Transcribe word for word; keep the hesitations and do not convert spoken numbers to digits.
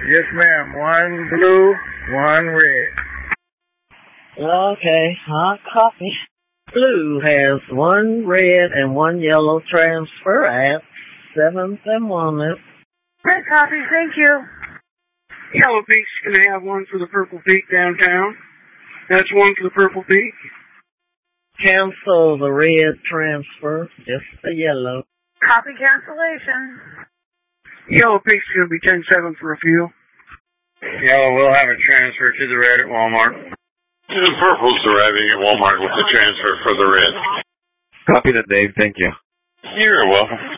Yes, ma'am. One blue, one red. Okay, hot copy. Blue has one red and one yellow transfer at seventh and Walnut. Red copy, thank you. Yellow Peak's going to have one for the Purple Peak downtown. That's one for the Purple Peak. Cancel the red transfer, just the yellow. Copy cancellation. Yellow Peak's going to be ten seven for a few. Yellow will have a transfer to the red at Walmart. And the purple's arriving at Walmart with the transfer for the red. Copy that, Dave. Thank you. You're welcome.